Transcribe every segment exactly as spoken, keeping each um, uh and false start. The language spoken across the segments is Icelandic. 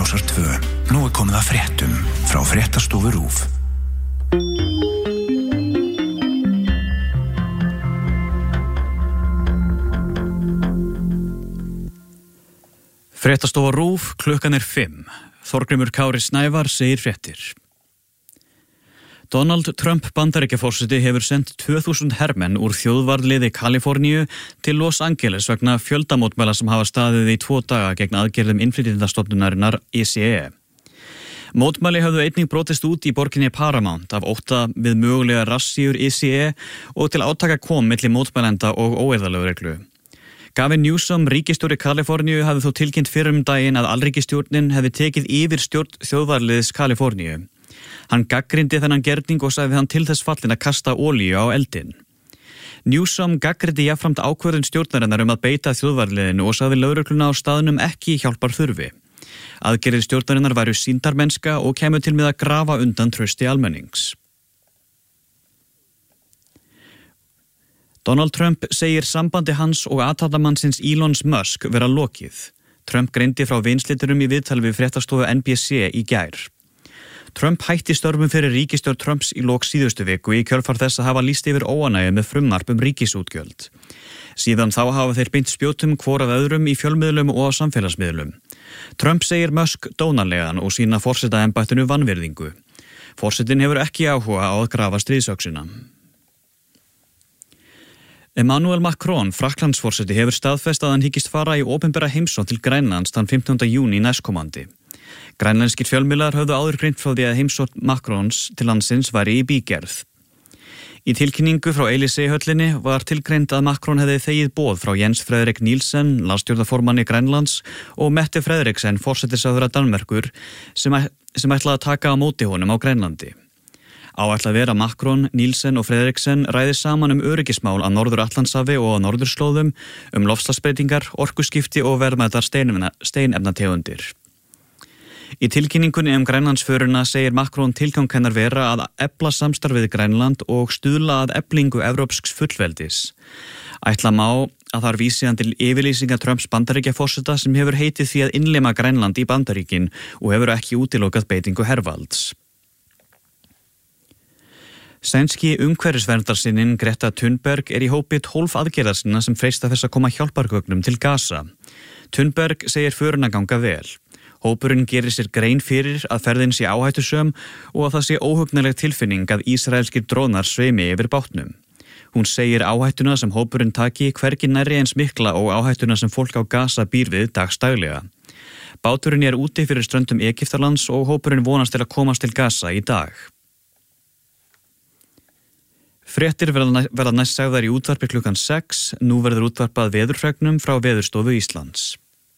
Rásar tvö. Nú er komið að fréttum frá Fréttastofu RÚV. Fréttastofa RÚV, klukkan er fimm. Þorgrímur Kári Snævar segir fréttir. Donald Trump Bandaríkjaforseti hefur sendt tvö þúsund hermenn úr þjóðvarðliði Kaliforníu til Los Angeles vegna fjöldamótmæla sem hafa staðið í tvo daga gegn aðgerðum innflytjendastofnunarinnar I C E. Mótmæli höfðu einnig brotist út í borginni Paramount af ótta við mögulega rassíur I C E og til átaka kom milli mótmælenda og óeirðalögreglu. Gavin Newsom, ríkisstjóri Kaliforníu, hafði þó tilkynnt fyrir um daginn að alríkisstjórnin hefði tekið yfir stjórn þjóðvarðliðs Kaliforníu. Hann gaggrindi þennan gerning og sagði hann til þess fallin að kasta olíu á eldinn. Newsom gaggrindi jafnframt ákvörðun stjórnarinnar um að beita þjóðvarðliðinu og sagði lögregluna á staðnum ekki hjálpar þurfi. Aðgerðir stjórnarinnar væru sýndarmennska og kemur til með að grafa undan trausti almennings. Donald Trump segir sambandi hans og athafnamannsins Elon Musk vera lokið. Trump greindi frá vinsliturum í viðtali við fréttastofu N B C í gær. Trump hætti störfum fyrir ríkisstjórn Trumps í lok síðustu viku í kjölfar þess að hafa lýst yfir óánægju með frumvarp um ríkisútgjöld. Síðan þá hafa þeir beint spjótum hvor af öðrum í fjölmiðlum og á samfélagsmiðlum. Trump segir Musk dónalegan og sína forsetaembættinu vanvirðingu. Forsetinn hefur ekki áhuga á að grafa stríðsöxina. Emmanuel Macron, Frakklandsforseti, hefur staðfest að hann hyggist fara í opinbera heimsókn til Grænlands þann fimmtánda júní næstkomandi. Grænlenskir fjölmiðlar höfðu áður greint frá því að heimsókn Macrons til landsins væri í bígerð. Í tilkynningu frá Élysée-höllinni var tilgreint að Macron hefði þegið boð frá Jens Frederik Nielsen, landsstjórnarformanni Grænlands, og Mette Frederiksen, forsætisráðherra Danmerkur, sem, sem ætlaði að taka á móti honum á Grænlandi. Áætlað vera Macron, Nielsen og Frederiksen ræði saman um öryggismál að Norður-Atlantshafi og á norðurslóðum, um loftslagsbreytingar, orkuskipti og verðmætar steinefnategundir. Í tilkynningunni um Grænlandsföruna segir Macron tilgang hennar vera að efla samstarfið Grænland og stuðla að eflingu evrópsks fullveldis. Ætla má að þar vísi hann til yfirlýsinga Trumps Bandaríkjaforseta sem hefur heitið því að innlima Grænland í Bandaríkin og hefur ekki útilokað beitingu hervalds. Sænski umhverfisverndarsinninn Greta Thunberg er í hópi tólf aðgerðarsinna sem freista þess að koma hjálpargögnum til Gaza. Thunberg segir föruna ganga vel. Hópurinn gerir sér grein fyrir að ferðin sé áhættusöm og að það sé óhugnaleg tilfinning að ísraelskir drónar sveimi yfir bátnum. Hún segir áhættuna sem hópurinn taki hvergi nærri eins mikla og áhættuna sem fólk á Gaza býr við dagstaglega. Báturinn er úti fyrir ströndum Egyptalands og hópurinn vonast til að komast til Gaza í dag. Fréttir verða, verða næst sagðar í útvarpi klukkan sex, nú verður útvarpað veðurfregnum frá Veðurstofu Íslands.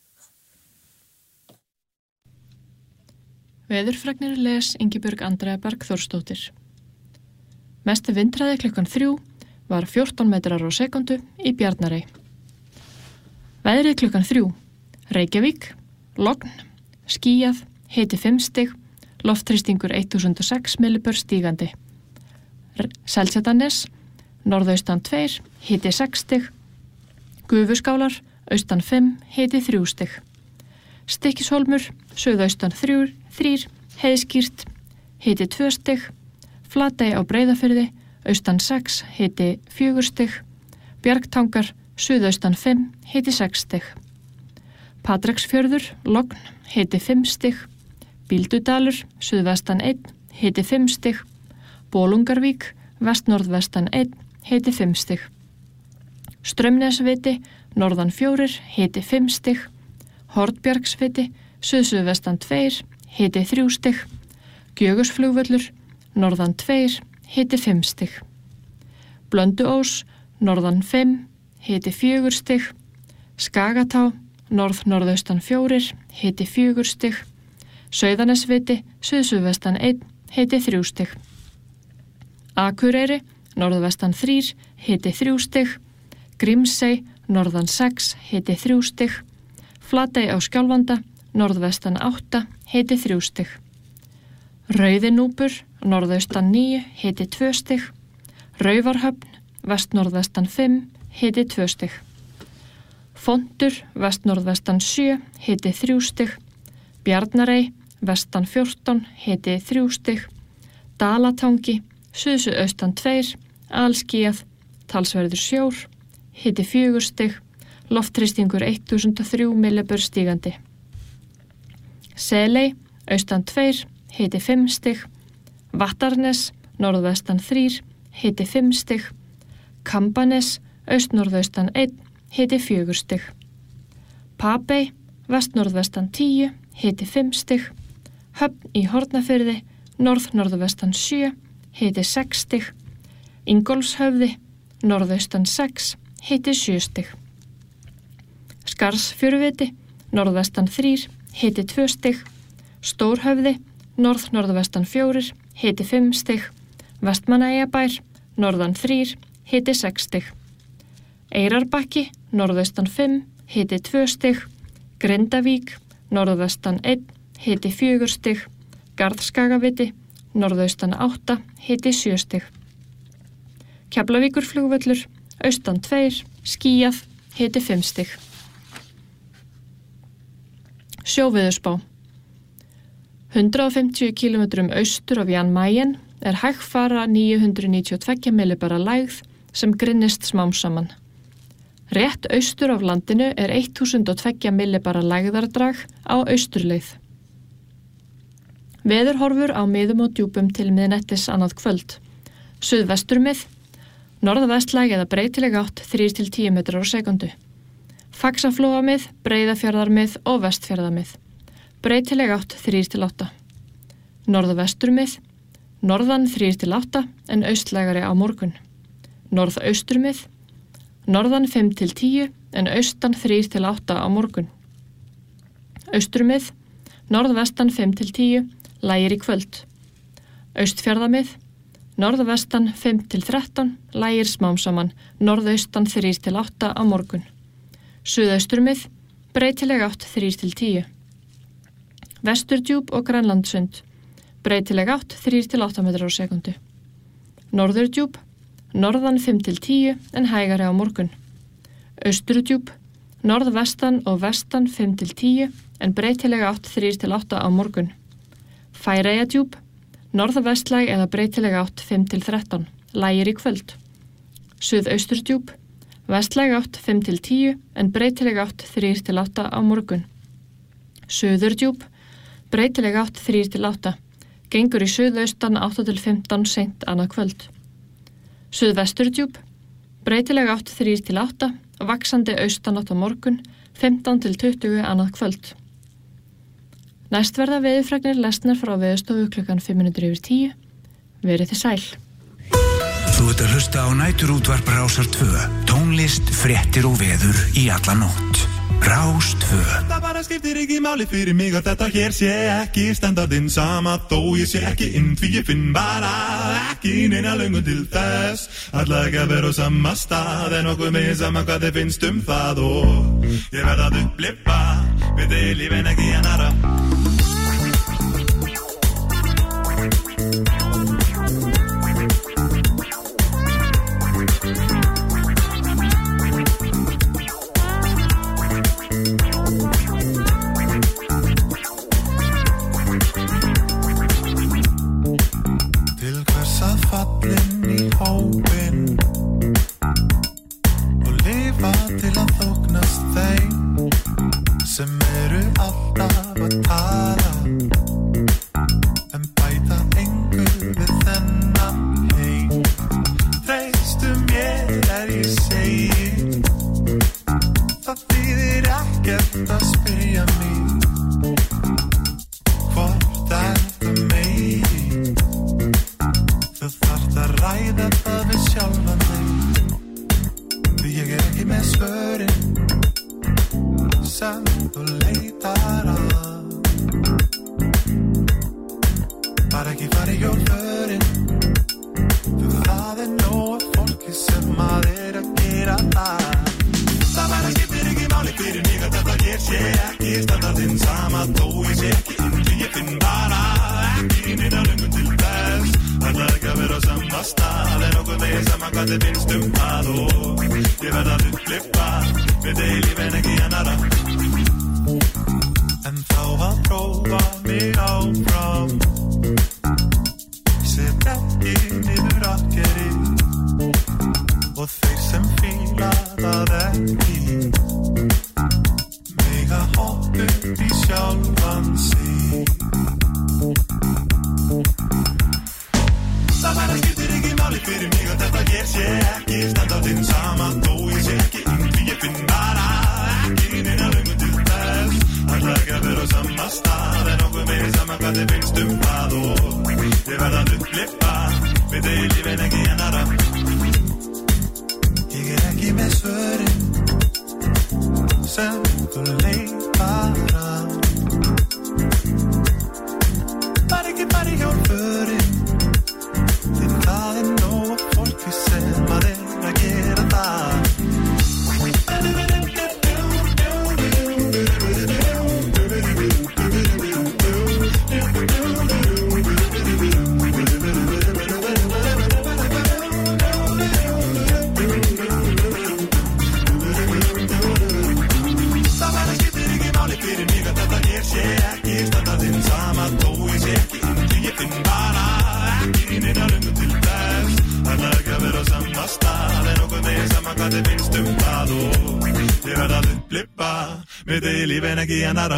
Veðurfregnir les Ingibjörg Andrea Bergþórsdóttir. Mesti vindhraði klukkan þrjú var fjórtán metrar á sekundu í Bjarnarey. Veðrið klukkan þrjú. Reykjavík, logn, skýjað, hiti fimm stig, loftþrýstingur þúsund og sex millibör stígandi. Seltjarnarnes, norðaustan tveir, hiti sex stig. Gufuskálar, austan fimm, hiti þrjú stig. Stykkishólmur, suðaustan þrjú, þrír, heiðskýrt, hiti tvö stig. Flatey á Breiðafirði, austan sex, hiti fjögur stig. Bjargtangar, suðaustan fimm, hiti sex stig. Patreksfjörður, logn, hiti fimm stig. Bíldudalur, suðvestan einn, hiti fimm stig. Bolungarvík, vestnorðvestan einn, hiti fimm stig. Straumnesviti, norðan fjórir, hiti fimm stig. Hornbjargsviti, suðsuðvestan tveir, hiti þrjú stig. Gjögusflugvöllur, norðan tveir, hiti fimm stig. Blönduós, norðan fimm, hiti fjögur stig. Skagatá, norð-norðaustan fjórir, hiti fjögur stig. Sauðanesviti, suðsuðvestan einn, hiti þrjú stig. Akureyri, norðvestan þrír, hiti þrjú stig. Grímsey, norðan sex, hiti þrjú stig. Flatey á Skjálfanda, norðvestan átta, hiti þrjú stig. Rauðinúpur, norðaustan níu, hiti tvö stig. Raufarhöfn, vestnorðvestan fimm, hiti tvö stig. Fontur, vestnorðvestan sjö, hiti þrjú stig. Bjarnarey, vestan fjórtán, hiti þrjú stig, Dalatangi, suðsuðaustan tveir, alskýjað, talsverður sjór, hiti fjögur stig, loftþrýstingur þúsund og þrjú millibör stígandi. Seley, austan tveir, hiti fimm stig, Vattarnes, norðvestan þrír, hiti fimm stig, Kambanes, austnorðaustan einn, hiti fjögur stig. Papey, vestnorðvestan tíu, hiti fimm stig, Höfn í Hornafirði, norð-norðvestan sjö, hiti sex stig, Ingólfshöfði, norðaustan sex, hiti sjö stig. Skarðsfjöruviti, norðvestan þrír, hiti tvö stig, Stórhöfði, norð-norðvestan fjórir, hiti fimm stig, Vestmannaeyjabær, norðan þrír, hiti sex stig. Eyrarbakki, norðaustan fimm, hiti tvö stig, Grindavík, norðvestan einn, hiti fjögur stig, Garðskagaviti, norðaustan átta, hiti sjö stig. Keflavíkurflugvöllur, austan tveir, skýjað, hiti fimm stig. Sjóveðurspá. hundrað og fimmtíu kílómetrum austur af Jan Mayen er hægfara níu hundruð níutíu og tvö millibara lægð sem grynnist smám saman. Rétt austur af landinu er þúsund og tvö millibara lægðardrag á austurleið. Veðurhorfur á miðum og djúpum til miðnættis annað kvöld. Suðvesturmið, norðvestlæg eða breytileg átt þrír til tíu metrar á sekundu. Faxaflóamið, Breiðafjarðarmið og Vestfjarðamið. Breytileg átt þrír til átta. Norðvesturmið, norðan þrír til átta en austlægari á morgun. Norðausturmið, norðan fimm til tíu en austan þrír til átta á morgun. Austurmið, norðvestan fimm til tíu, lægir í kvöld. Austfjarðamið, norðvestan fimm til þrettán, lægir smám saman, norðaustan þrír til átta á morgun. Suðausturmið, breytileg átt þrír til tíu. Vesturdjúp og Grænlandssund, breytileg átt þrír til átta metrar á sekundu. Norðurdjúp, norðan fimm til tíu en hægari á morgun. Austurdjúp, norðvestan og vestan fimm til tíu en breytileg átt þrír til átta á morgun. Færeyjadjúp, norðvestlæg eða breytileg átt fimm til þrettán, lægir í kvöld. Suðausturdjúp, vestlæg átt fimm til tíu en breytileg átt þrír til átta á morgun. Suðurdjúp, breytileg átt þrír til átta, gengur í suðaustan átta til fimmtán seint annað kvöld. Suðvesturdjúp, breytileg átt þrír til átta, vaxandi austanátt á morgun, fimmtán til tuttugu annað kvöld. Næst verða veðurfregnir lesnar frá Veðurstofu klukkan fimm mínútur yfir tíu. Verið þið sæl. Þú ert að hlusta á næturútvarp Rásar tvö. Tónlist, fréttir og veður í alla nótt. Rás tvö. Það bara skiptir ekki máli fyrir mig að þetta hér sé ekki standardinn sama þó ég sé ekki inn því ég finn bara ekki neina löngun til þess. Alla ekki að vera á sama stað en okkur með sama hvað þið finnst um það og ég verð að upplifa við þið lífin ekki að nara. En þá var prófa mig áfram. Set ekki niður akkeri og þeir sem fíla það ekki mega hopp upp í sjálfan sig. Það bara skiptir ekki máli fyrir mig að þetta hér sé ekki standardinn sama þó ég sé ekki inn því ég finn bara ekki neina löngu til þess. Ætla ekki að vera á sama stað en okkur meiri sama hvað þið finnst um það og ég verð að upplifa við þig í lífin ekki ennara. Ég er ekki með svörin sem þú leitar að. Bara ekki bara í hjálpurinn því það er nóg fólki sem að er að gera það. Hvað þið finnst um það og ég verð að upplifa með þig í lífin ekki ennara.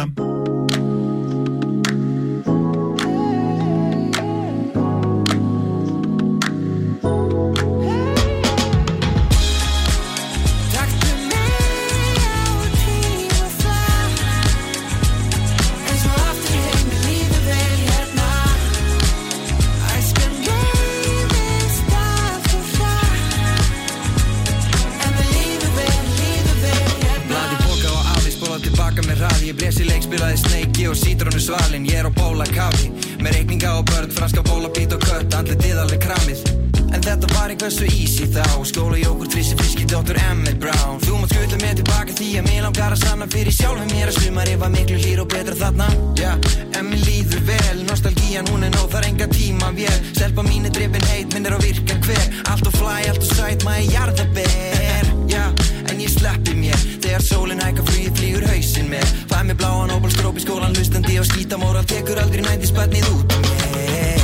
Svalin, ég er á bóla kafi með reikninga og börn, franska bóla, bít og kött andlitið alveg kramið. En þetta var eitthvað svo easy þá skóla, jógurt, frissi, fiski, doktor Emmett Brown. Þú mátt skutla mig tilbaka því að mig langar að sanna fyrir sjálfum mér að sumarið var miklu hlýr og betra þarna. Já, en mér líður vel, nostalgían hún er nóg, þar enga tíma vél. Stelpa mín er drifin heit, minn er á virkan hver. Allt og fly, allt og sæt, maður jarðaber. Já, en ég sleppi mér þegar sólin hækkar flugið flýgur hausinn mér. Fæ mér bláan óbálskróp í skólan hlustandi og skítamóral tekur aldrei nændis barnið út á mér.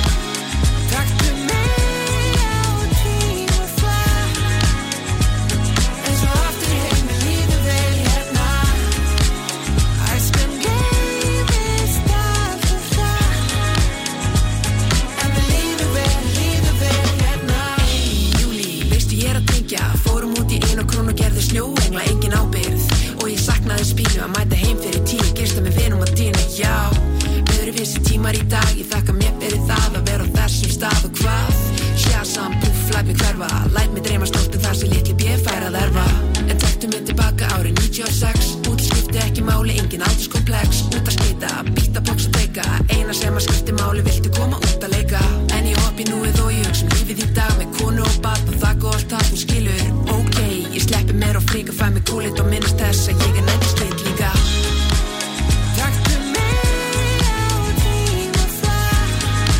Taktu mig á tíma flak eins og aftur heim mér líður vel hérna. Æskan gleymist allt og hratt en mér líður vel, líður vel hérna. Í júlí, veistu ég er að tengja, fórum út í ein og krón og gerðu snjóengla, engin ábyrgð og ég saknaði spínu að mæta heim fyrir tíu, gista með vinum að dýna, já. Öðruvísi tímar í dag, ég þakka mér fyrir það að vera á þessum stað og hvað. Shazam, puff, læt mig hverfa, læt mig dreyma stórt en þar sem litli B fær að erfa. En taktu mig tilbaka árið níutíu og sex, út skipti ekki máli, engin aldurskomplex. Út að skita, býta, box og teika, eina sem að skipti máli, viltu koma út að leika. En ég hopp í núið og ég hugsa um lífið í dag með konu og barn og þakka og allt það þú skilur. Ok, ég sleppi mér og fríka, fæ mig kúlit og minnast þess að ég er nættisleitt líka. Taktu mig á tíma flak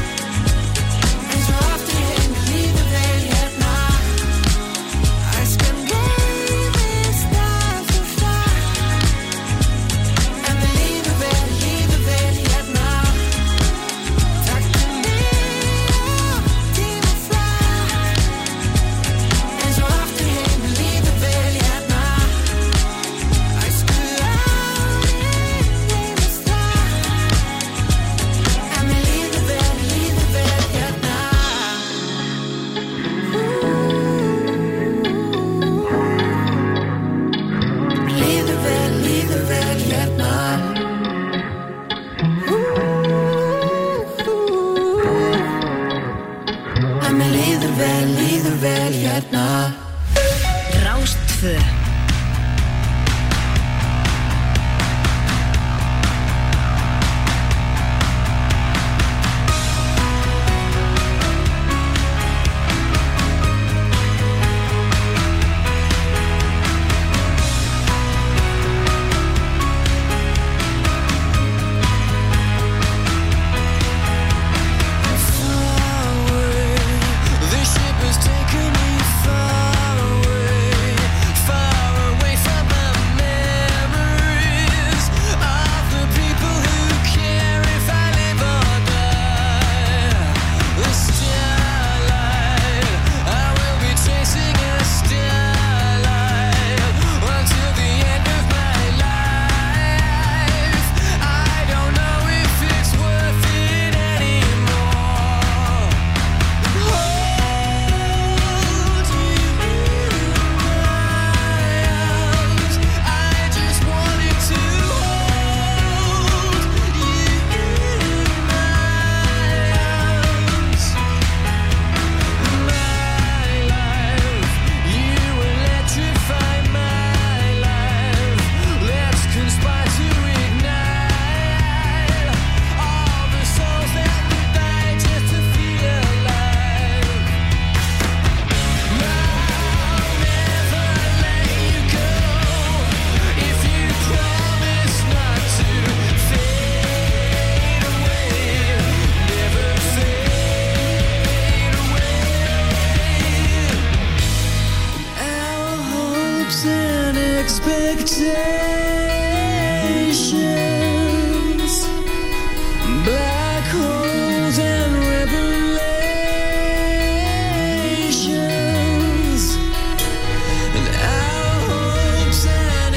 eins og aftur heim mér líður vel hérna. Æskan gleymist allt og hratt en mér líður vel, líður vel hérna. Taktu mig á tíma flak eins og aftur heim mér líður vel hérna. Æskan black holes and revelations, and our hopes and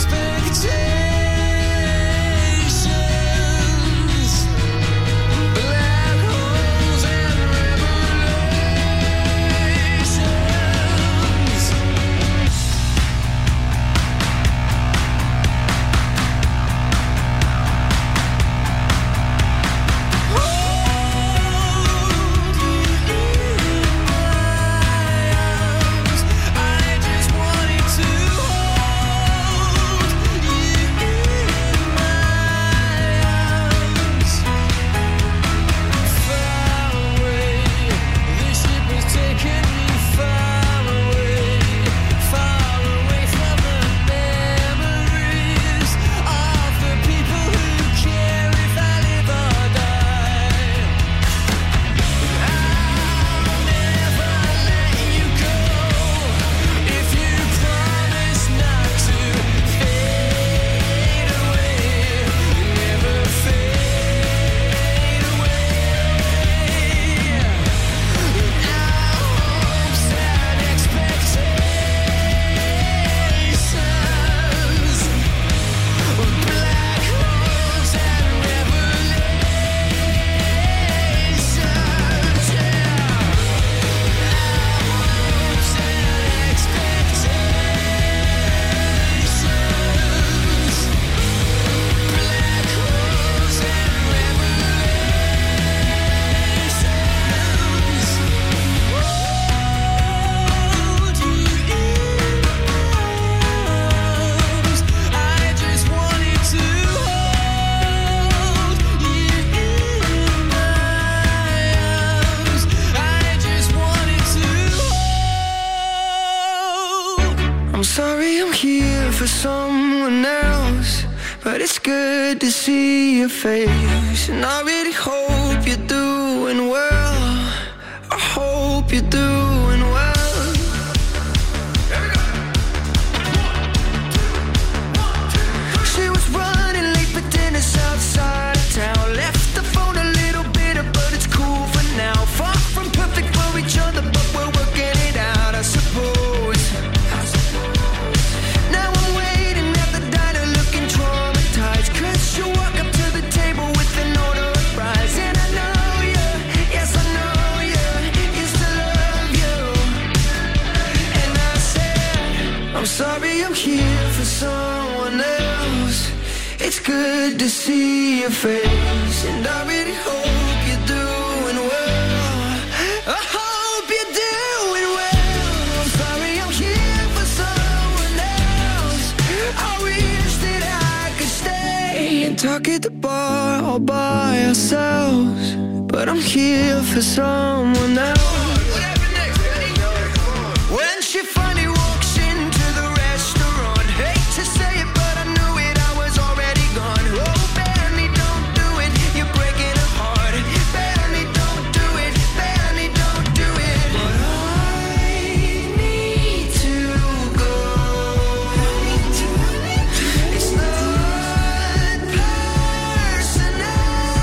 expectations, black holes and revelations. I'm sorry I'm here for someone else, but it's good to see your face. And I really hope you're doing well. I hope you're doing well. She was running late for dinner outside of town. Left the phone a little bitter, but it's cool for now. Far from perfect for each other, but we're working it out, I suppose. Now I'm waiting at the diner looking traumatized, 'cause you walk up to the table with an order of fries. And I know you, yes I know you, used to love you. And I said, I'm sorry I'm here for someone else. It's good to see your face, and I really hope you're doing well. I hope you're doing well. I'm sorry I'm here for someone else. I wish that I could stay and talk at the bar all by ourselves, but I'm here for someone else. When she finally walks into the restaurant, hate to say it, but I knew it, I was already gone. Oh, Benny, don't do it, you're breaking her heart. Benny, don't do it, Benny, don't do it. But I need to go. It's not personal.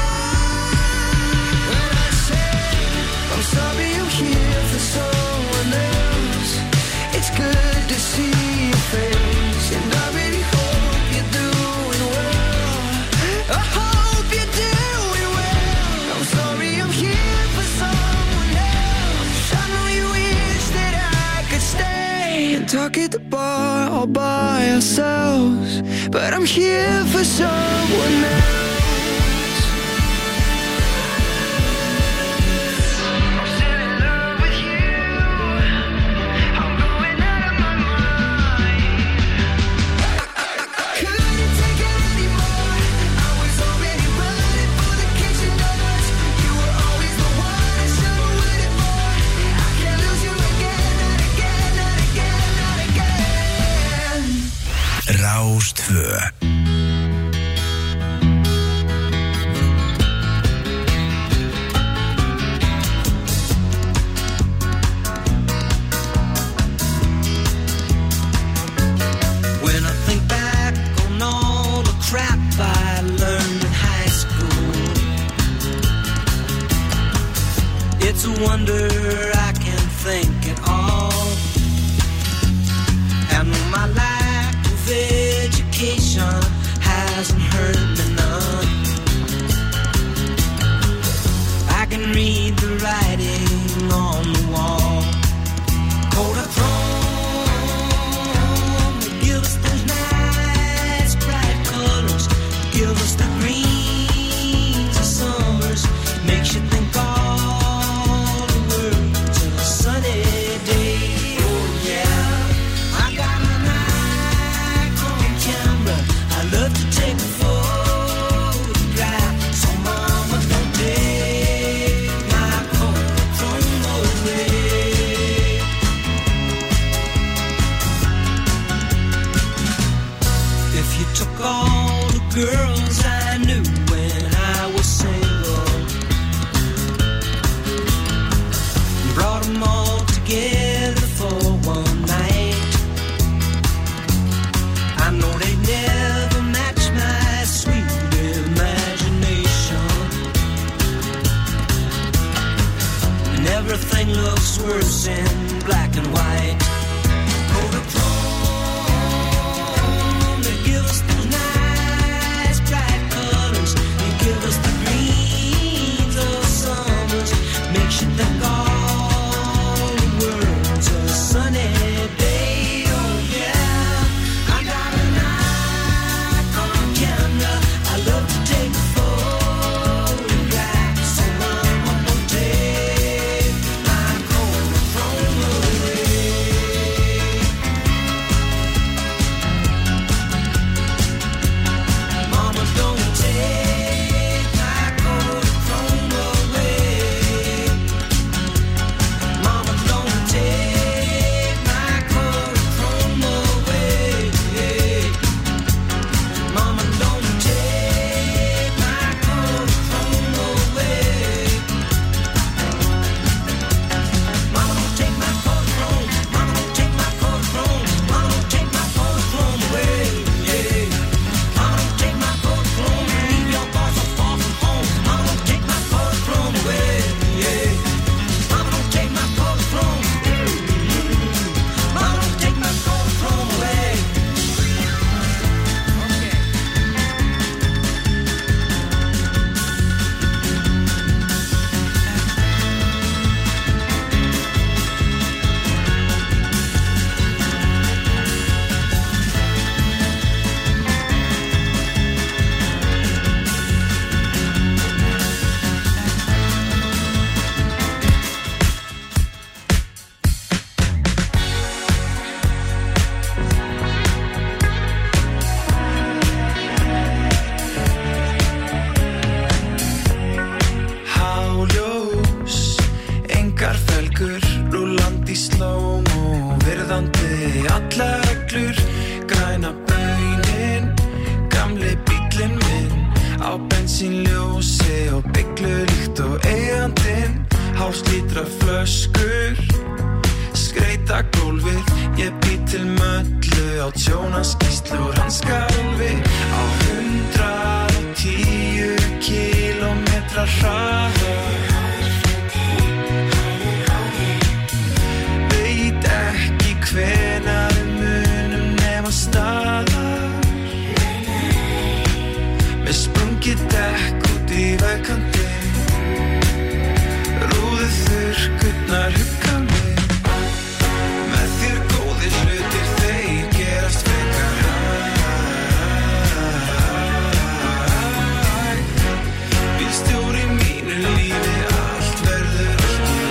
When I say I'm sorry I'm here for someone else, it's good to see your face, and I really hope you're doing well. I hope you're doing well. I'm sorry I'm here for someone else. I know you wish that I could stay and talk at the bar all by ourselves, but I'm here for someone else. I'm still in love with you. I'm going out of my mind. Couldn't take it anymore. I was already running for the kitchen doors. You were always the one I should have waited for. I can't lose you again, not again, not again, not again. Rástvö. When I think back wonder I can think at all. And my lack of education hasn't hurt me none. I can read the writing on the wall. Kodachrome, they give us those nice bright colors, give us the greens of summers, makes you think all the words of a sunny day. Oh yeah, I got my Nikon camera, I love to take a photograph, so mama don't take my Kodachrome away. If you took all the girls I knew when I was single, brought them all together for one night, I know they'd never match my sweet imagination. And everything looks worse in black and white. Kodachrome, they give us those nice bright colors, they give us the greens of summers, makes you think all the words of a sunny day. Oh yeah, I got a Nikon camera, I love to take photographs, so mama don't take my Kodachrome away. Mama don't take my Kodachrome away. Mama don't take my Kodachrome away. Mama don't take my Kodachrome away. Mama don't take my Kodachrome. Mama don't take my Kodachrome. Mama don't take my Kodachrome away. Mama don't take my Kodachrome. Leave your boss so far from home. Mama don't take my Kodachrome away. Mama don't take my Kodachrome. Mama don't take my Kodachrome away. Háljós, engar felgur, rúllandi slóm og virðandi allar reglur, græna baunin, gamli bíllinn minn, á bensínljósi og byglu líkt og eigandinn, háslítra flöskur, skreita gólfið, ég bý til möllu á tjónaskýrslu úr hanskálfi, á hundrað og tíu kílómetra hraða. Veit ekki hvenær við munum nema staðar, með sprungið dekk út í vegkantinn, rúðu þurrkurnar hugga mig, með þér góðir hlutir þeir gerast frekar hægt. Bílstjóri mínu lífi, allt verður allt í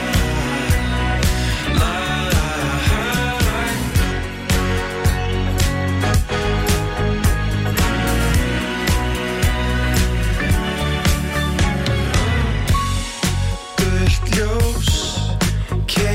lag, lag. Gult ljós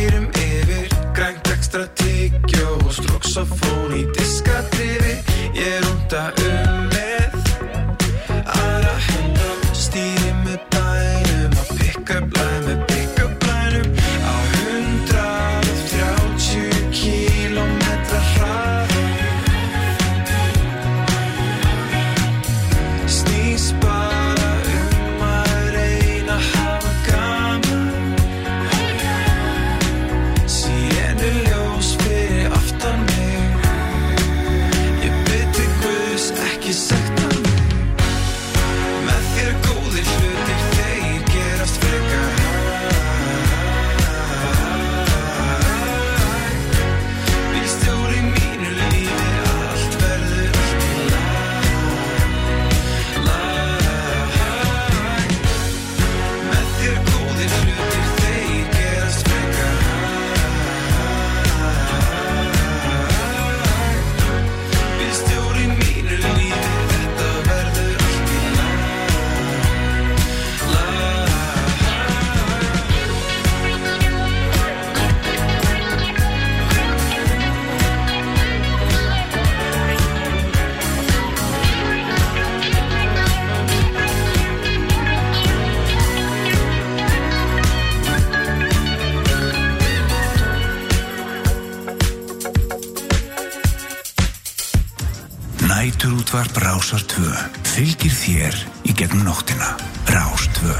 Næturútvarp Rásar tvö fylgir þér í gegnum nóttina. Rás tvö.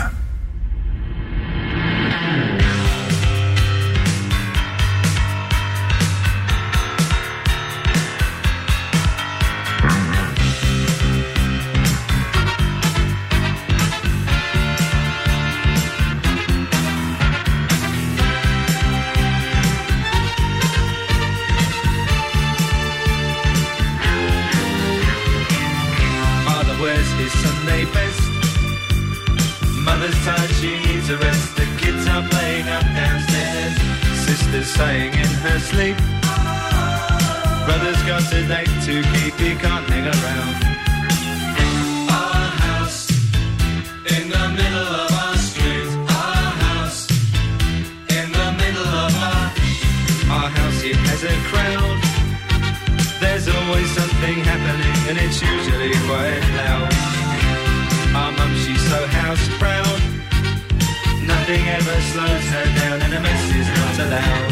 Saying in her sleep, brother's got a date to keep, he can't hang around. Our house in the middle of our street, our house in the middle of our our house, it has a crowd. There's always something happening and it's usually quite loud. Our mum, she's so house proud, nothing ever slows her down and a mess is not allowed.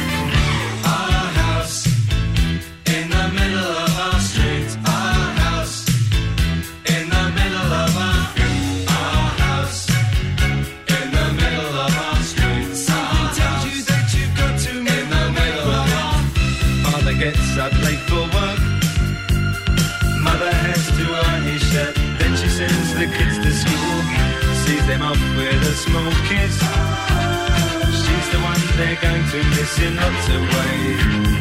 Our house in the middle of our street. Our house in the middle of our Our house in the middle of our street. Something tells you that you've got to meet in the middle of our Father gets up late for work, mother has to iron his shirt, then she sends the kids to school, sees them off with a small kiss. She's the one they're going to miss in lots of ways.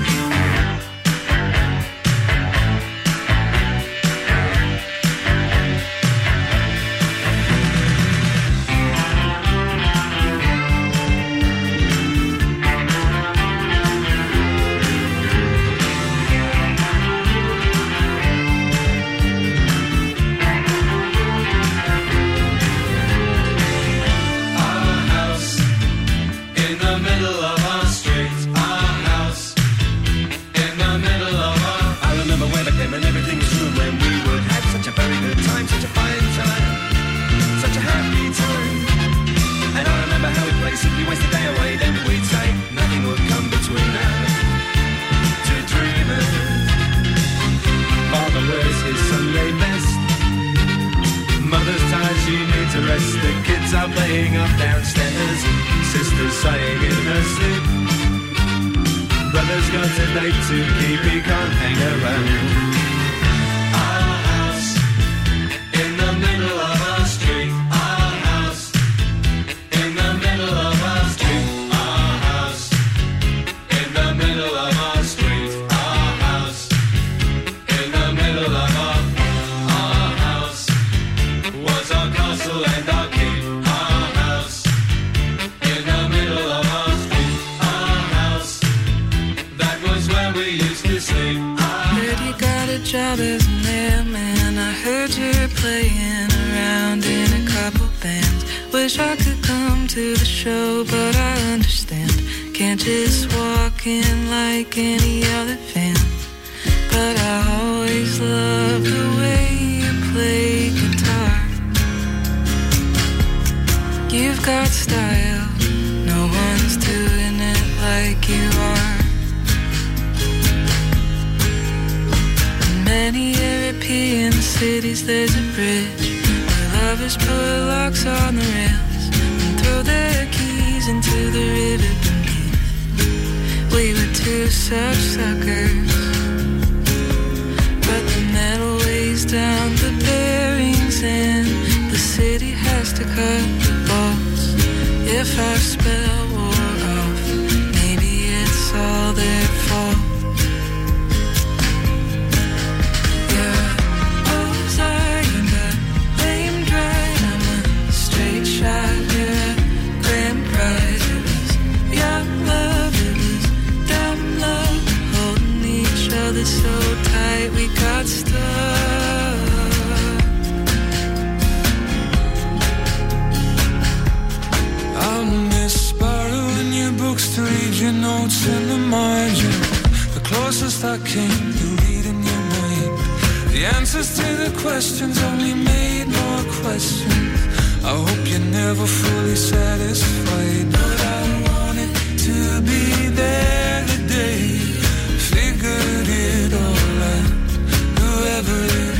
Figured it all out, whoever it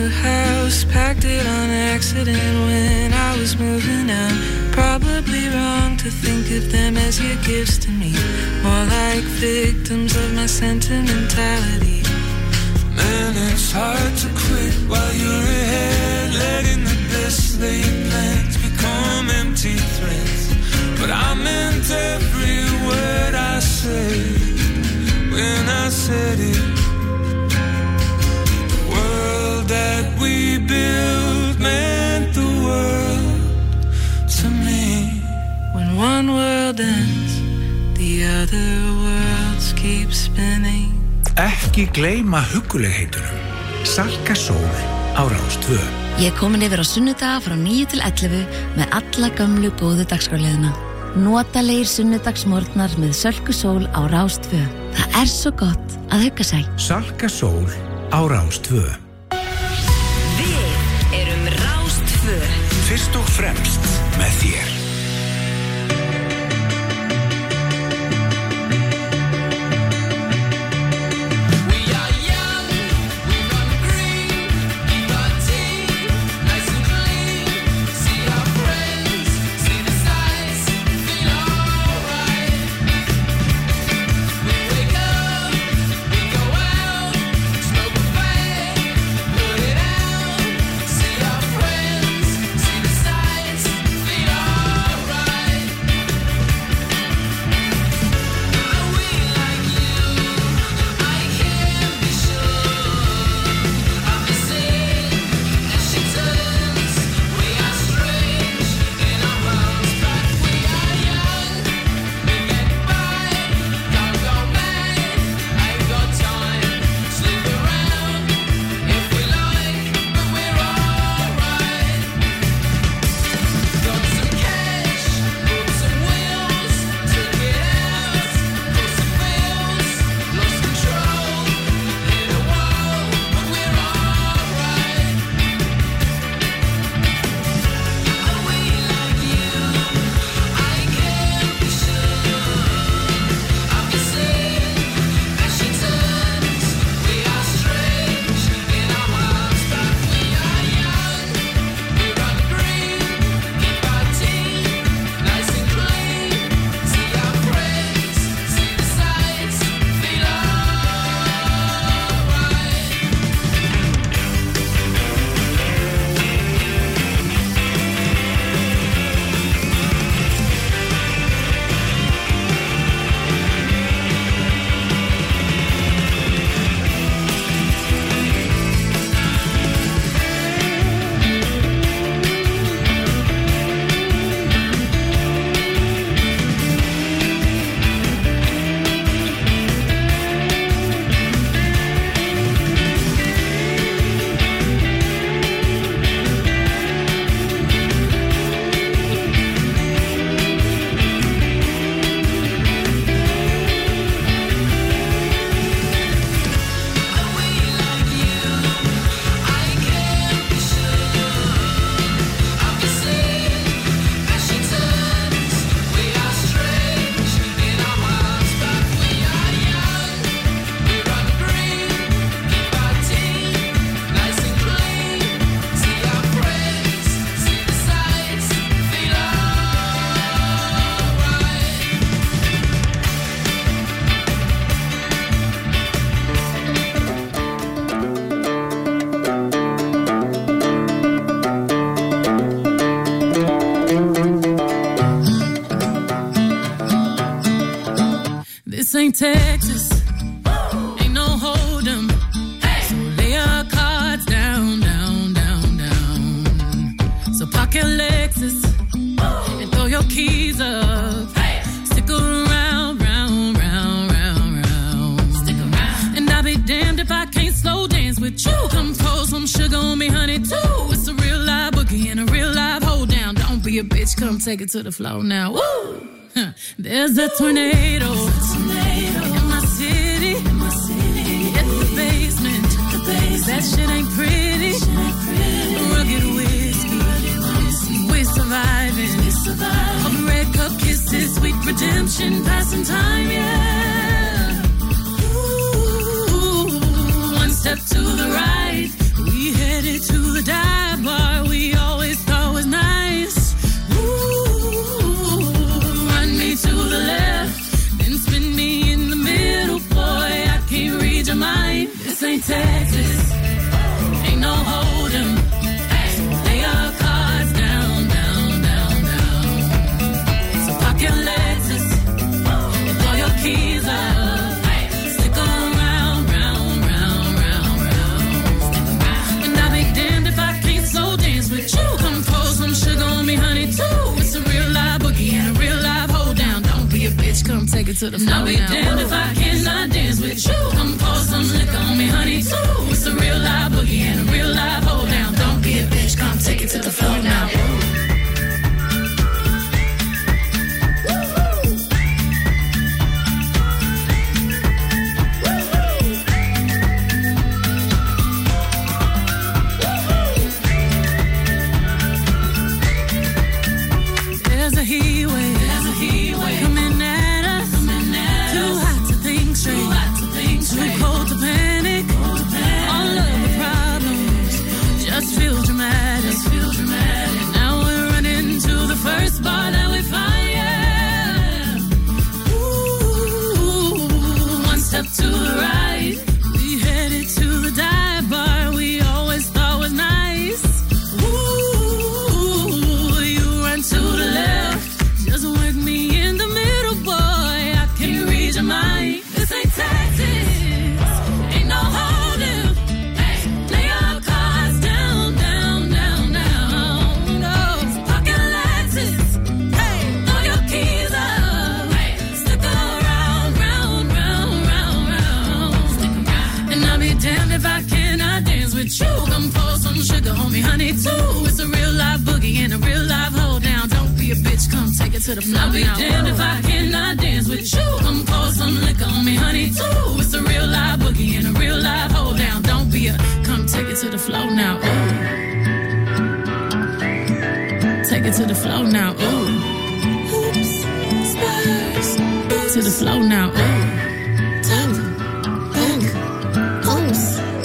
the house, packed it on accident when I was moving out. Probably wrong to think of them as your gifts to me, more like victims of my sentimentality. Man, it's hard to quit while you're ahead, letting the best laid plans become empty threats. But I meant every word I said when I said it. The world that we built meant the world to me. When one world ends, the other worlds keep spinning. Ekki gleyma huggulegheitunum. Salka Sól á Rás tvö. Ég er komin yfir á sunnudaga frá níu til ellefu með alla gömlu góðu dagskrárliðina. Notalegir sunnudagsmorgnar með Sölku Sól á Rás tvö. Það er svo gott að hugga sig. Salka Sól á Rás tvö. Við erum Rás tvö. Fyrst og fremst með þér. This ain't Texas, ain't no hold 'em. So lay your cards down, down, down, down. So park your Lexus and throw your keys up. Stick around, round, round, round, round. Stick around. And I'll be damned if I can't slow dance with you. Come pour some sugar on me, honey, too. It's a real live boogie and a real live hold down. Don't be a bitch, come take it to the floor now. Woo! Huh. There's a tornado, tornado in my city, in my city. At the basement, the basement. That shit ain't pretty. Shit ain't pretty. Rugged whiskey, rugged whiskey. We're surviving. We're surviving. Of red cup kisses, sweet redemption, passing time, yeah. Ooh, one step to the right, we headed it to the floor. I'll be damned if I cannot dance with you. Come pour some liquor on me, honey, too. It's a real live boogie and a real live hold down. Don't be a bitch, come take it to the floor now. To the floor. I'll be damned if I cannot dance with you. Come pour some liquor on me, honey, too. It's a real live boogie and a real live hold down. Don't be a, come take it to the floor now. Ooh. Take it to the floor now. Ooh. Oops, spurs. To the floor now. Ooh. Top, back, oops.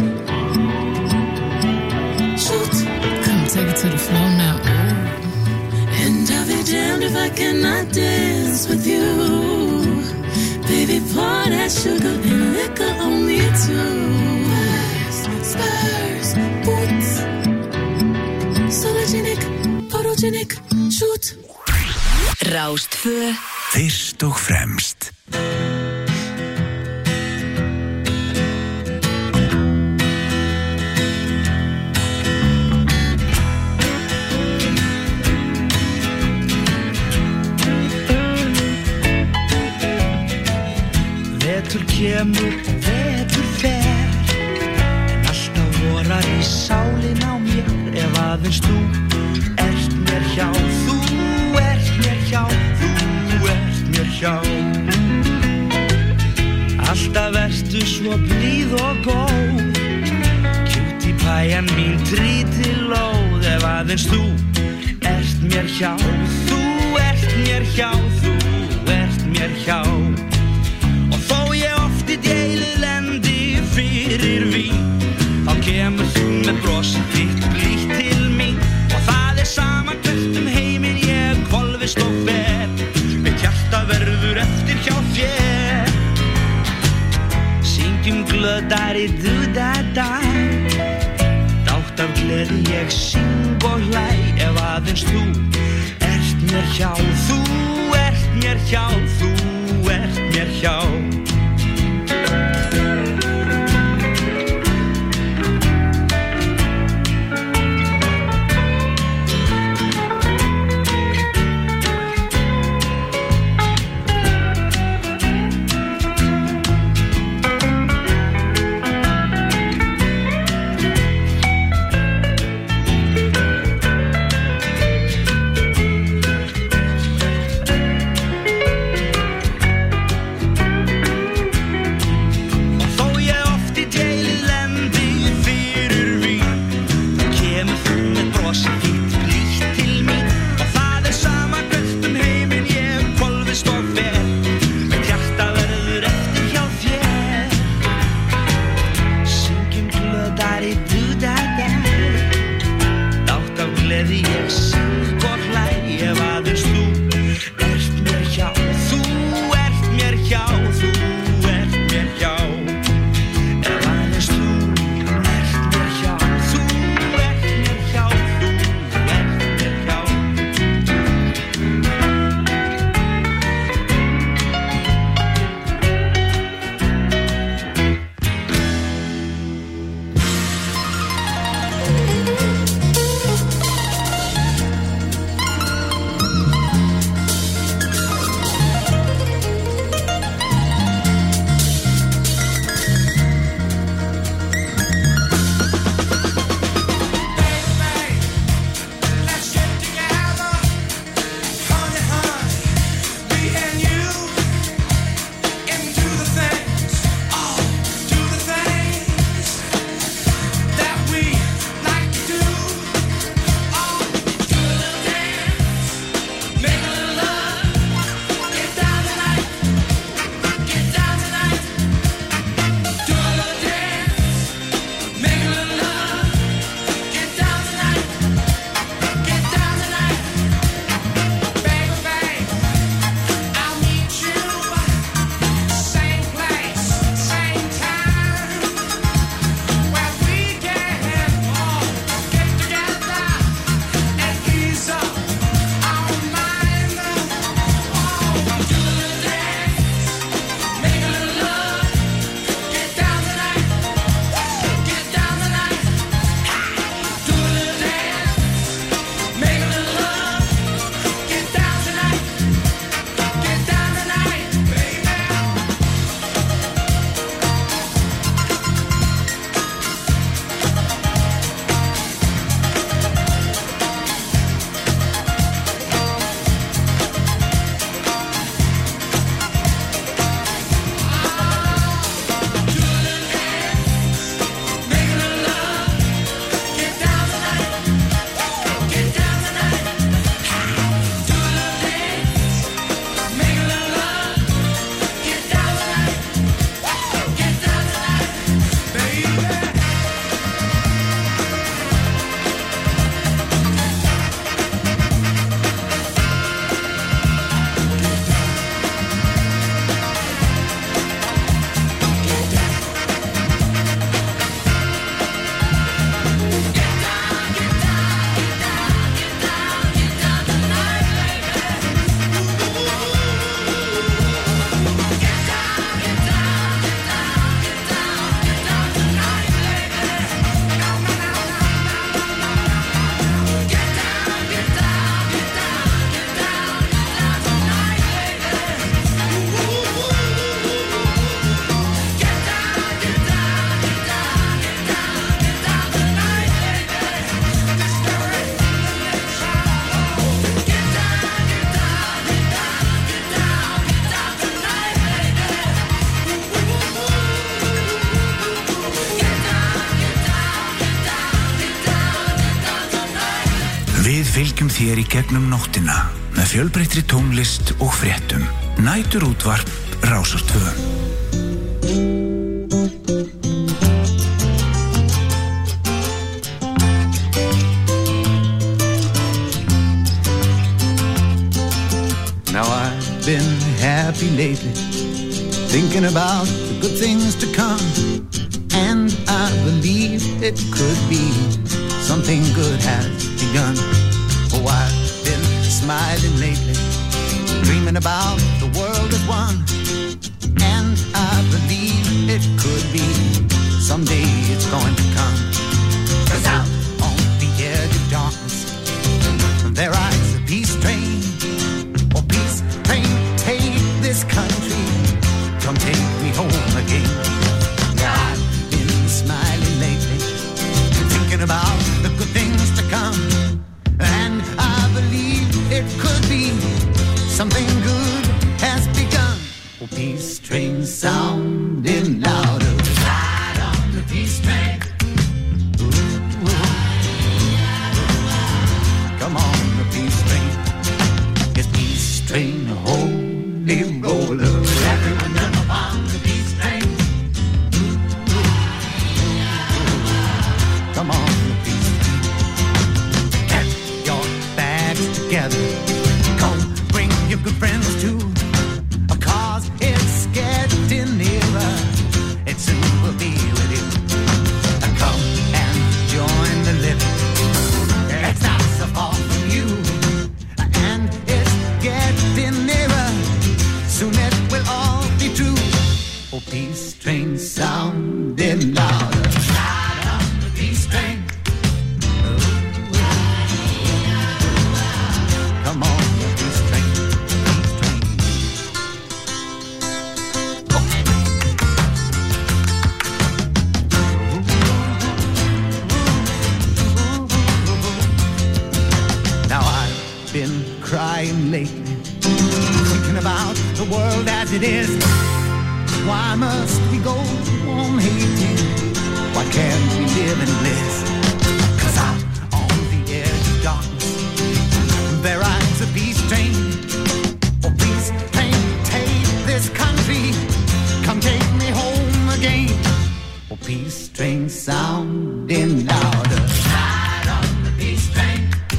Shoot. Come take it to the floor now. Ooh. And I'll be damned if I cannot dance with you. Baby, pour that sugar and liquor on me too. Spurs, boots. Sologenic, photogenic, shoot. Rástfö. Fyrst og fremst. Kemur og vetur fer, en alltaf vorar í sálin á mér. Ef aðeins þú ert mér hjá, þú ert mér hjá, þú ert mér hjá. Alltaf ertu svo blíð og góð, cutie pæjan mín trítilóð. Ef aðeins þú ert mér hjá, þú ert mér hjá, þú ert mér hjá. Deilið lendi fyrir vín, þá kemur þú með brosið þitt blítt til mín. Og það er sama hvert um heiminn ég hvolfist og fer, mitt hjarta verður eftir hjá þér. Syngjum glöðari du-da-da, dátt af gleði ég syng og hlæ. Ef aðeins þú ert mér hjá, þú ert mér hjá, þú ert mér hjá. Við fylgjum þér í gegnum nóttina með fjölbreyttri tónlist og fréttum. Næturútvarp Rásar tvö. Now I've been happy lately, thinking about the good things to come, and I believe it could be something good has begun. Oh, I've been smiling lately, dreaming about the world as one, and I believe it could be someday it's going to come. 'Cause out on the edge of darkness there rides a peace train. Oh, peace train, take this country, come take me home again. Now I've been smiling lately, thinking about the good things to come, and I believe it could be something good has begun. Oh, peace train sounding louder, ride on the peace train. Ooh, ooh. Come on, the peace train. Yes, peace train, holy roller. Everyone jump on the peace train. Ooh, ooh. Come on, the peace train. Get your bags together. Come, bring your good friends too. Cause it's getting nearer. It soon will be with you. Come and join the living. It's not so far from you. And it's getting nearer. Soon it will all be true. Oh, peace train sounding louder. Ride on the peace train. Come on, the peace train. Peace train. Now I've been crying lately, thinking about the world as it is. Why must we go on hating? Why can't we live in bliss? 'Cause out on the edge of darkness there rides a peace train. Oh, peace train, take this country, come take me home again. Oh, peace train sounding louder. Ride on the peace train.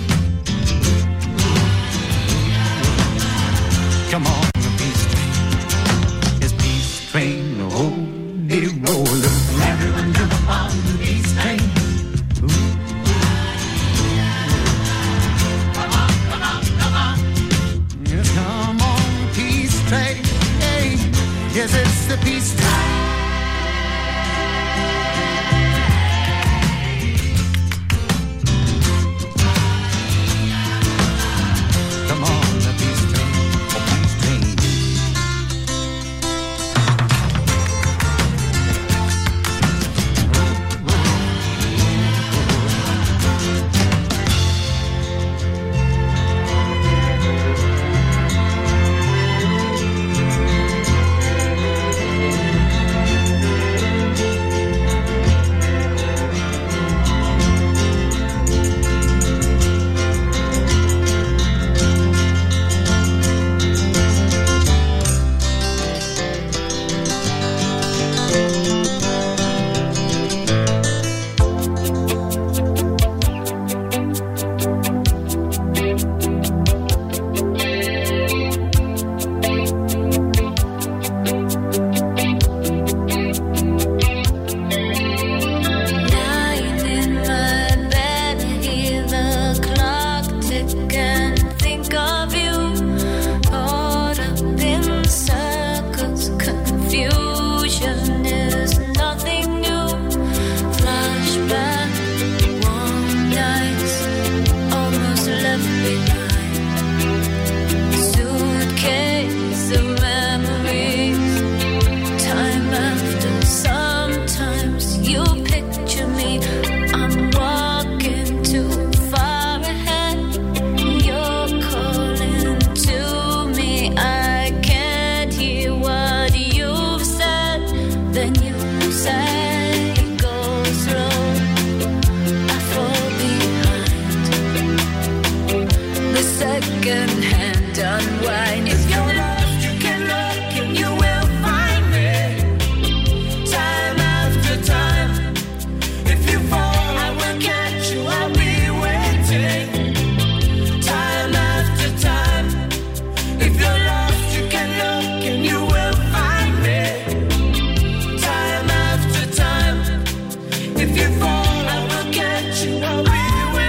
Come on, the peace train. Yes, peace train, holy roller. Everyone jump on the peace train. Ooh. Come on, come on, come on. Yes, come on, peace train. Hey, yes, it's the peace train. Come on, the peace train. Oh, peace train. second-hand unwind. If you're lost, you can look and you will find me. Time after time. If you fall, I will catch you. I'll be waiting. Time after time. If you're lost, you can look and you will find me. Time after time. If you fall, I will catch you. I'll be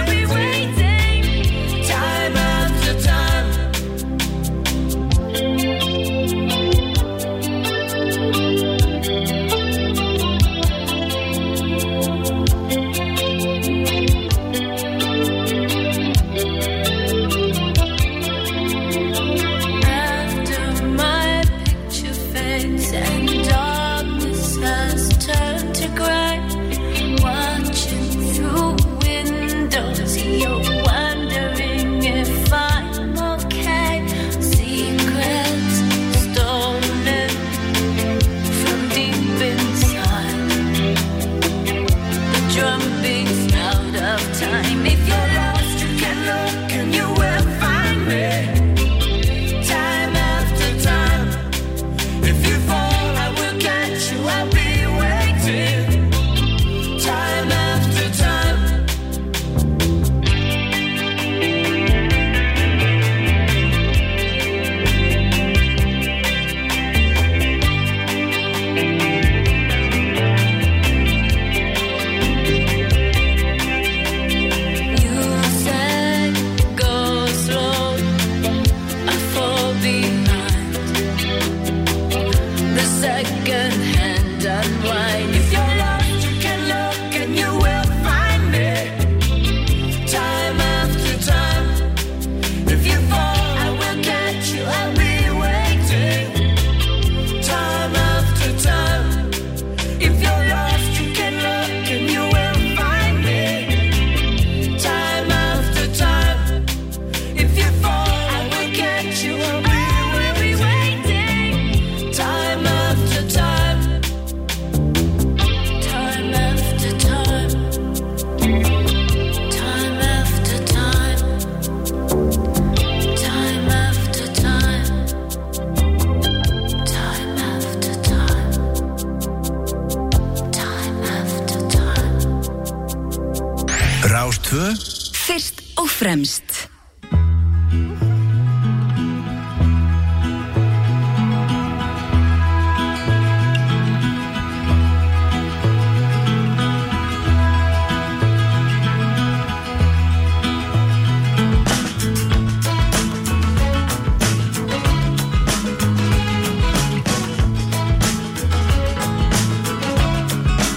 Fyrst og fremst.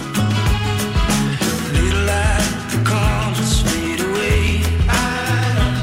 Little light, the colors fade away. I don't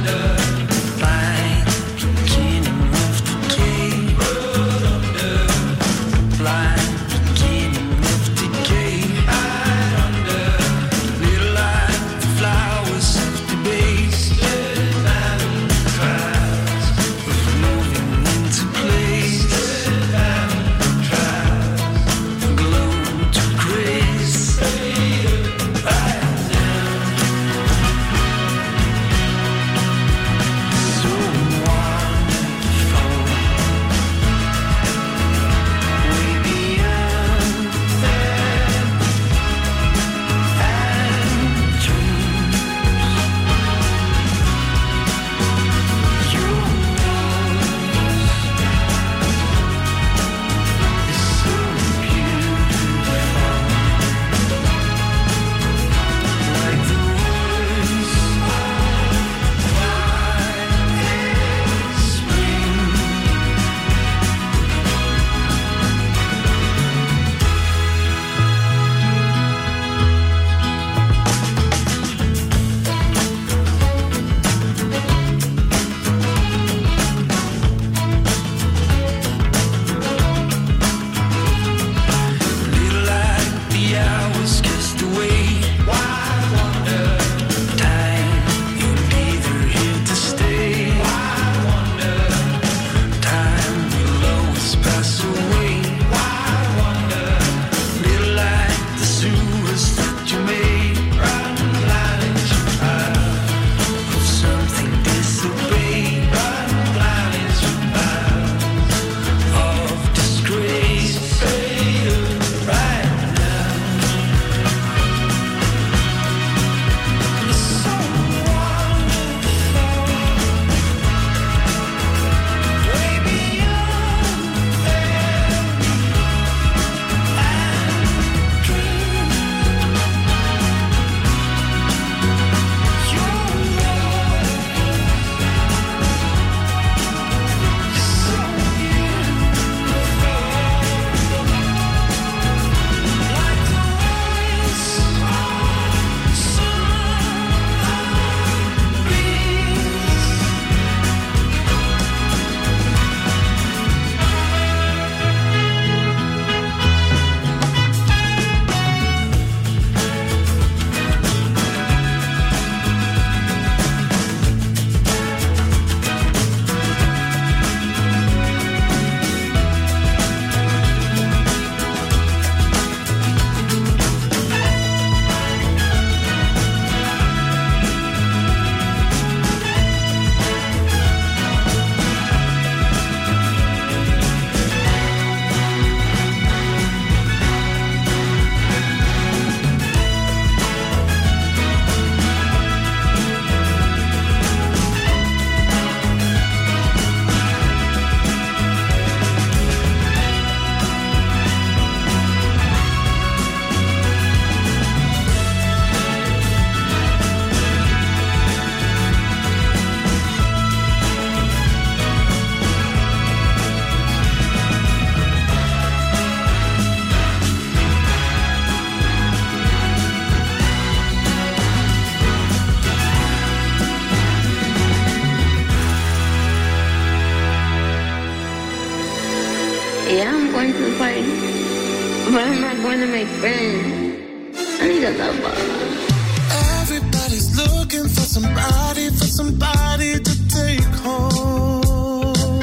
going to fight? But I'm not going to make friends. I need a lover. Everybody's looking for somebody, for somebody to take home.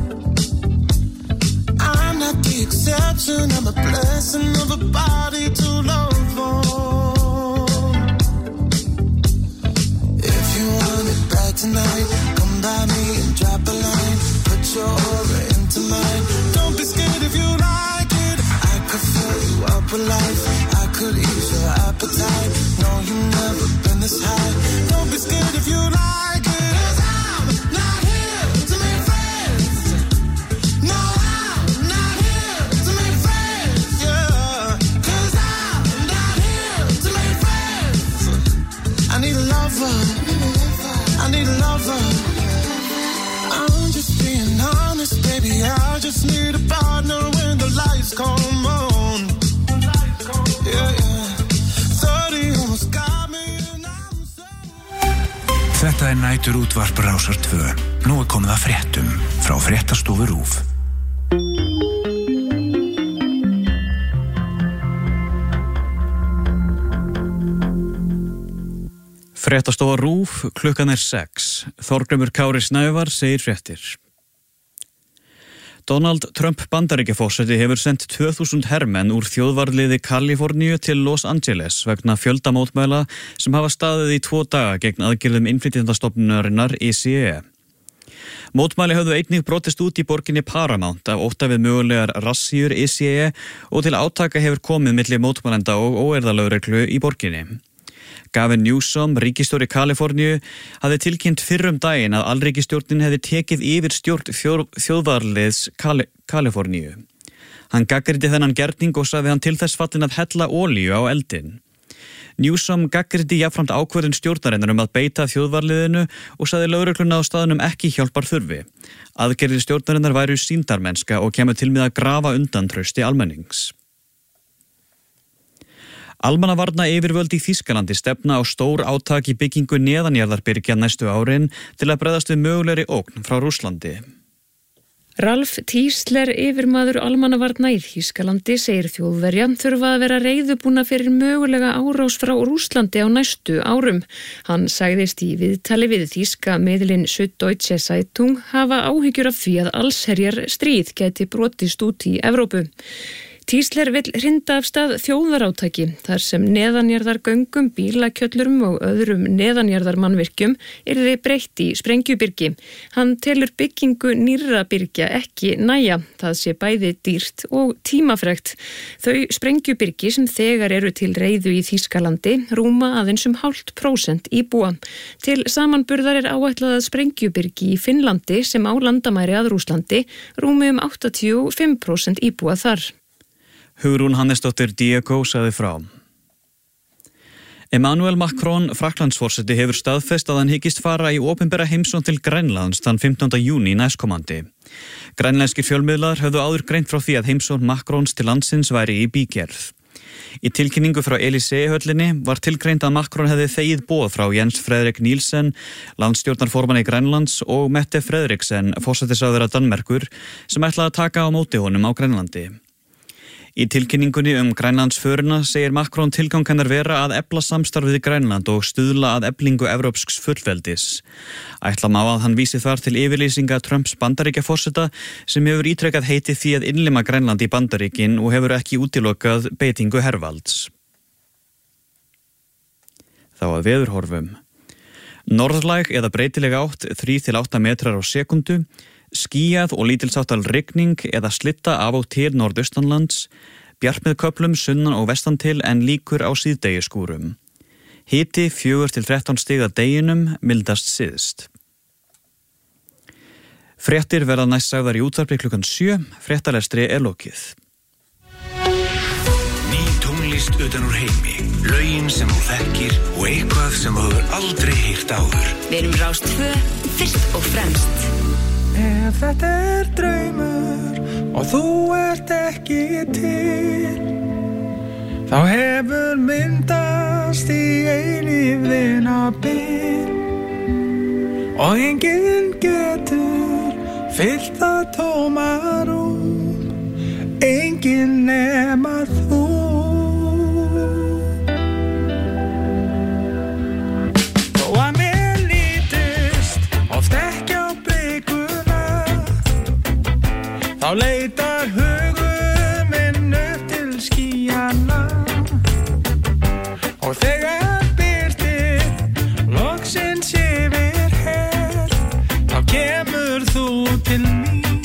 I'm not the exception, I'm a blessing of a body to love on. If you want it bad tonight, come by me and drop a line. Put your aura into mine. Don't be scared if you like it. I could fill you up with life. I could ease your appetite. No, you've never been this high. Don't be scared if you like it. 'Cause I'm not here to make friends. No, I'm not here to make friends. Yeah, 'cause I'm not here to make friends. I need a lover. I need a lover. I'm just being honest, baby. I just need a partner when the lights come on. Yeah, yeah. thirty almost got me and I'm so... Þetta er nætur útvarp Rásar tvö. Nú er komið að fréttum frá Fréttastofu RÚV. Fréttastofa RÚV, klukkan er sex. Þorgrímur Kári Snævar segir fréttir. Donald Trump Bandaríkjaforseti hefur sendt tvö þúsund hermenn úr þjóðvarliði Kaliforníu til Los Angeles vegna fjöldamótmæla sem hafa staðið í tvo daga gegn aðgerðum innflytjendastofnunarinnar I C E. Mótmæli höfðu einnig brotist út í borginni Paramount af ótta við mögulegar rassíur I C E og til átaka hefur komið milli mótmælenda og óeirðalögreglu í borginni. Gavin Newsom, ríkisstjóri Kaliforníu, hafði tilkynnt fyrr um daginn að alríkisstjórnin hefði tekið yfir stjórn þjóð, þjóðvarliðs Kali, Kaliforníu. Hann gagnrýndi þennan gerning og sagði hann til þess fallinn að hella olíu á eldinn. Newsom gagnrýndi jafnframt ákvörðun stjórnarinnar um að beita þjóðvarliðinu og sagði lögregluna á staðnum ekki hjálpar þurfi. Aðgerðir stjórnarinnar væru sýndarmennska og kemur til með að grafa undan trausti almennings. Almannavarna yfirvöld í Þýskalandi stefna á stór átak í byggingu neðanjarðarbyrgja næstu árin til að bregðast við mögulegri ógn frá Rússlandi. Ralf Tísler, yfirmaður almannavarna í Þýskalandi, segir Þjóðverja þurfa að vera reiðubúna fyrir mögulega árás frá Rússlandi á næstu árum. Hann sagðist í viðtali við þýska miðlinn Süddeutsche Zeitung hafa áhyggjur af því að allsherjar stríð gæti brotist út í Evrópu. Tísler vill hrinda af stað þjóðarátaki þar sem neðanjarðargöngum, bílakjöllurum og öðrum neðanjarðarmannvirkjum yrði breytt í sprengjubyrgi. Hann telur byggingu nýrra byrgja ekki næja, það sé bæði dýrt og tímafrekt. Þau sprengjubyrgi sem þegar eru til reiðu í Þýskalandi rúma aðeins um hálft prósent íbúa. Til samanburðar er áætlað að sprengjubyrgi í Finnlandi sem á landamæri að Rússlandi rúmi um áttatíu og fimm prósent íbúa þar. Hugrún Hannesdóttir Diego sagði frá. Emmanuel Macron, Frakklandsforseti, hefur staðfest að hann hyggist fara í opinbera heimsókn til Grænlands þann fimmtánda júní næstkomandi. Grænlenskir fjölmiðlar höfðu áður greint frá því að heimsókn Macrons til landsins væri í bígerð. Í tilkynningu frá Élysée-höllinni var tilgreint að Macron hefði þegið boð frá Jens Frederik Nielsen, landsstjórnarformanni Grænlands, og Mette Frederiksen, forsætisráðherra Danmerkur, sem ætlaði að taka á móti honum á Grænlandi. Í tilkynningunni um Grænlandsförina segir Macron tilgang hennar vera að efla samstarfið í Grænland og stuðla að eflingu evrópsks fullveldis. Ætla má að hann vísi þar til yfirlýsinga Trumps Bandaríkjaforseta sem hefur ítrekað heitið því að innlima Grænland í Bandaríkin og hefur ekki útilokað beitingu hervalds. Þá að veðurhorfum. Norðlæg eða breytileg átt þrír til átta metrar á sekundu, skýjað og lítilsháttal rigning eða slitta af og til norðaustanlands, bjart með köflum sunnan og vestan til en líkur á síðdegisskúrum. Hiti fjögur til þrettán stig að deginum, mildast syðst. Fréttir verða næst sagðar í útvarpi klukkan sjö, fréttalestri er lokið. Ný tónlist utan úr heimi, lögin sem þú þekkir og eitthvað sem þú hefur aldrei heyrt áður. Við erum Rás tvö, fyrst og fremst. Ef þetta er draumur og þú ert ekki til, þá hefur myndast í eilífðina bil og enginn getur fyllt það tóma rúm. enginn nema þú. Þó að mér lítist oft ekki á blikuna, þá leitar hugur minn upp til skýjanna. Og þegar birtir loksins yfir her, þá kemur þú til mín.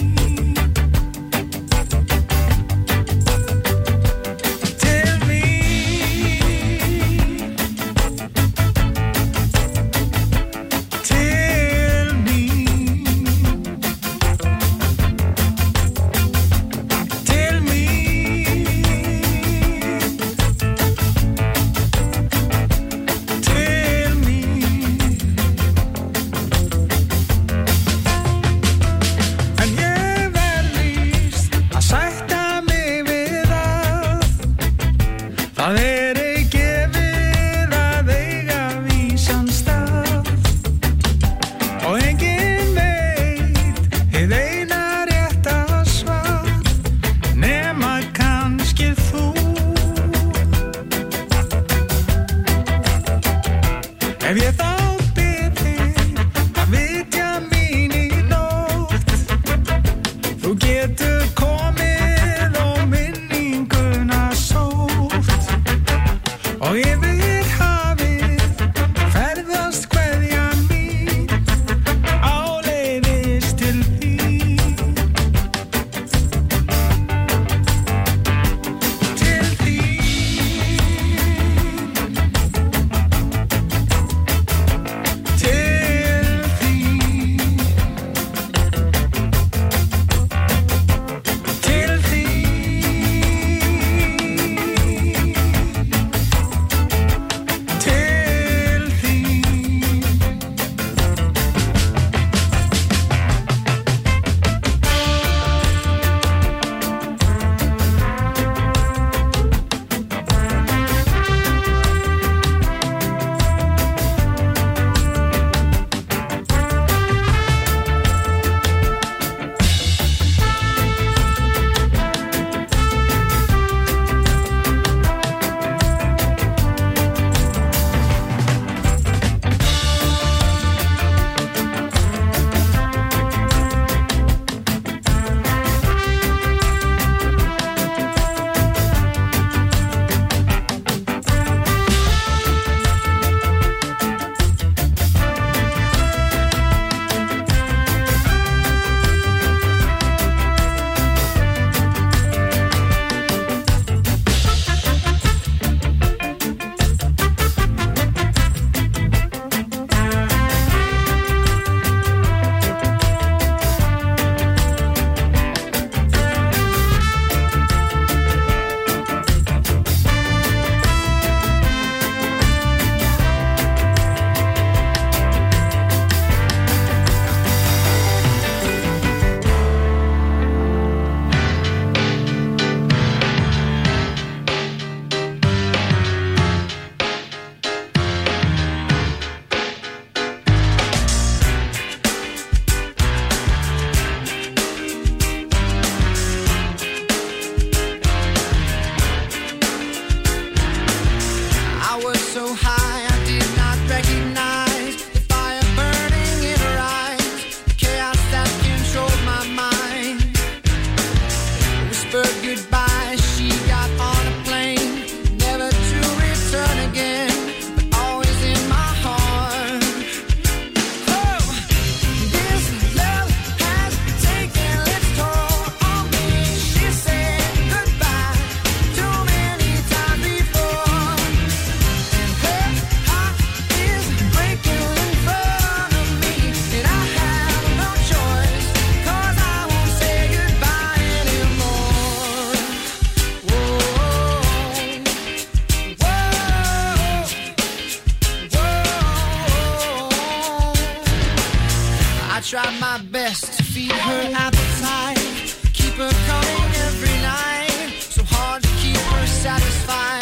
tried my best to feed her appetite, keep her coming every night, so hard to keep her satisfied.